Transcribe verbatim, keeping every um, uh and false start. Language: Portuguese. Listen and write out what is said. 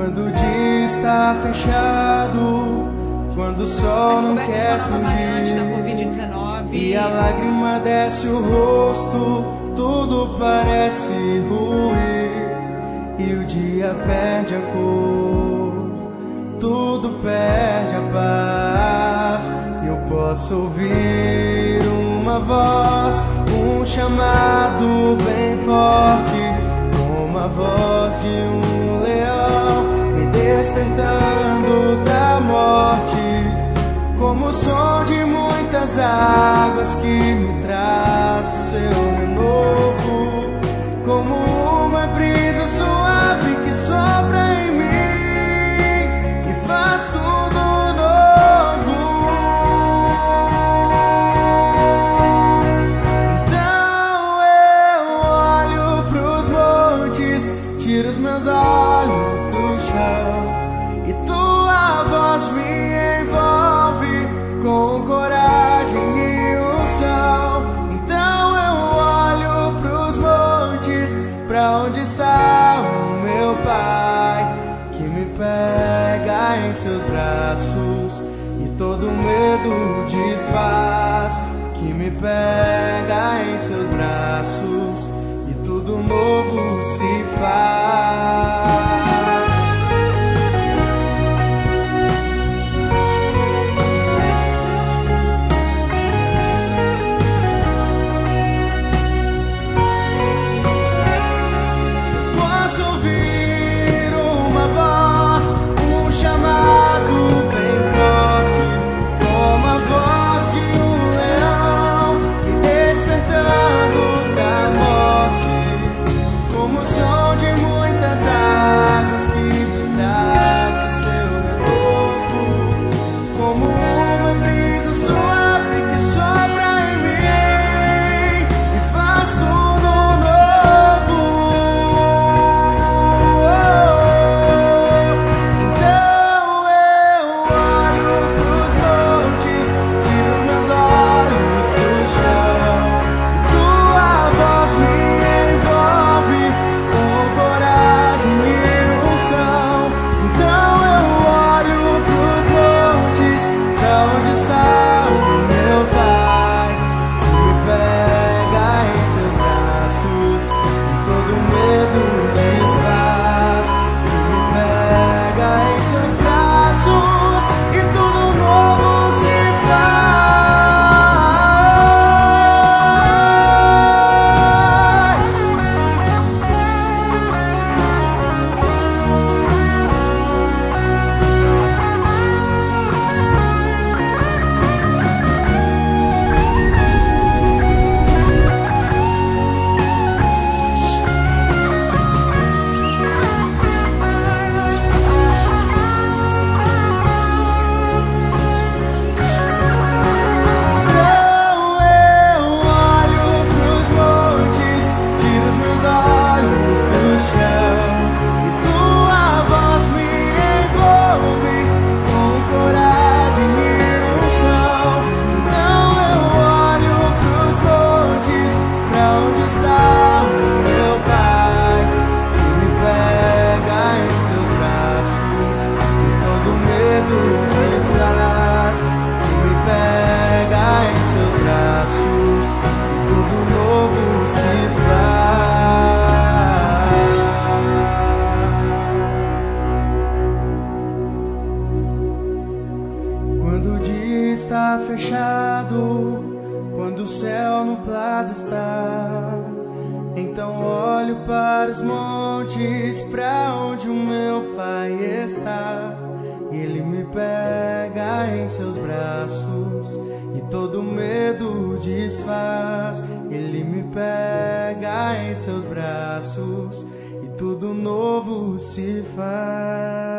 Quando o dia está fechado, quando o sol não quer surgir e a lágrima desce o rosto, tudo parece ruir e o dia perde a cor, tudo perde a paz. Eu posso ouvir uma voz, um chamado bem forte, como a voz de um leão me despertando da morte, como o som de muitas águas que me traz o seu renovo, como uma brisa suave que sopra em mim e faz tudo novo. Então eu olho pros montes, tiro os meus olhos do chão e tua voz me envolve com coragem e unção. Então eu olho pros montes, pra onde está o meu Pai, que me pega em seus braços e todo medo desfaz, que me pega em seus braços e tudo novo se faz. Está fechado, quando o céu nublado está, então olho para os montes, pra onde o meu Pai está. Ele me pega em seus braços e todo medo desfaz. Ele me pega em seus braços e tudo novo se faz.